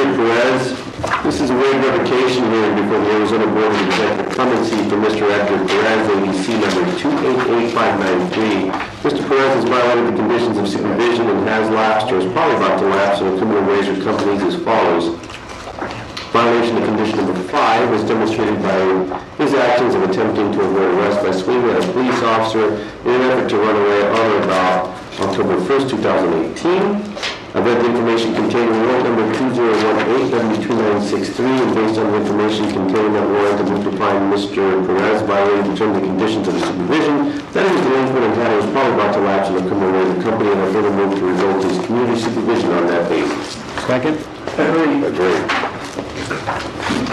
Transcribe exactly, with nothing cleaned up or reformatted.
Edgar Perez. This is a waived revocation hearing before the Arizona Board of Executive Clemency for Mister Edgar Perez, A B C number two eight eight five nine three. Mister Perez has violated the conditions of supervision and has lapsed or is probably about to lapse in a criminal ways or companies as follows. Violation of condition number five was demonstrated by his actions of attempting to avoid arrest by swinging at a police officer in an effort to run away on or about October first, two thousand eighteen. I've read the information contained in warrant number two zero one eight W two nine six three, and based on the information contained in that warrant, I move to find Mister Perez violated the terms and conditions of the supervision, that his arrangement and pattern was probably about to lapse in the criminal way of the company, and I further move to revoke his community supervision on that basis. Second? Agree. Agree.